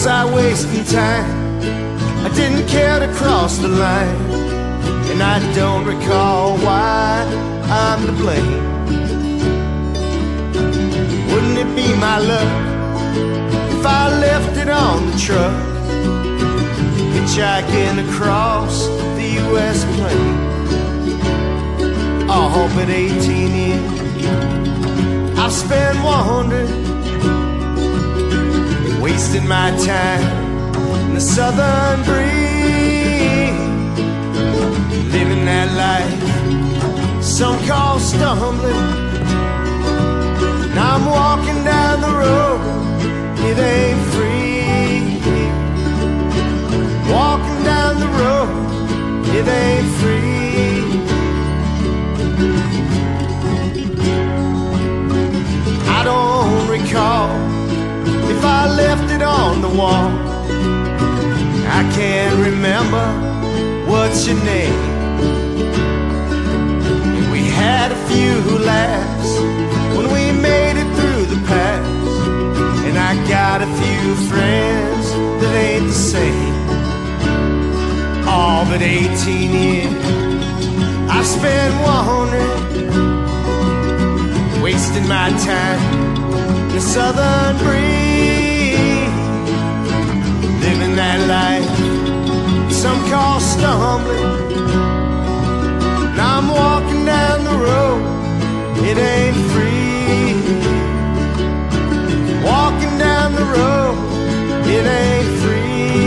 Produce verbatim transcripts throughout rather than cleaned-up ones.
Was I wasting time? I didn't care to cross the line, and I don't recall why I'm to blame. Wouldn't it be my luck if I left it on the truck, hitchhiking across the U S plain? Oh, but eighteen years I've spent wandering, wasting my time in the southern breeze, living that life some call stumbling. Now I'm walking down the road, it ain't free. Walking down the road, it ain't free. I don't recall if I left it on the wall. I can't remember what's your name. We had a few laughs when we made it through the past, and I got a few friends that ain't the same. All but eighteen years I spent wandering, wasting my time in the southern breeze, living that life some call stumbling. Now I'm walking down the road, it ain't free. Walking down the road, it ain't free.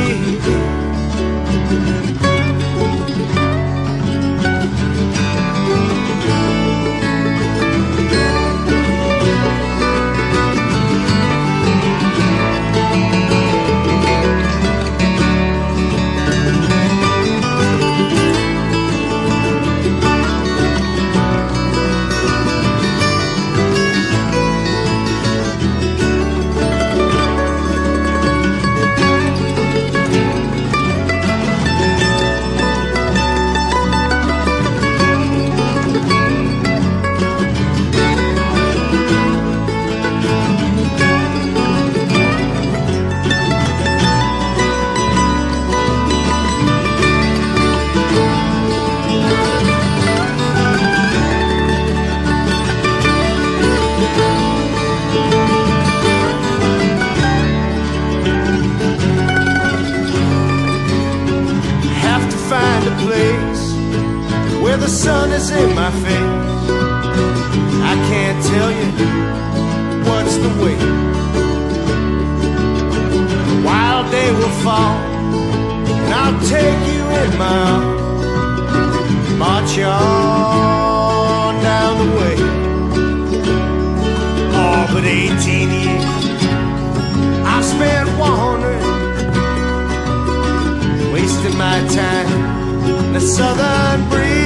The sun is in my face, I can't tell you what's the way. The wild day will fall, and I'll take you in my arms, march on down the way. Oh, but eighteen years I've spent wandering, wasting my time in the southern breeze,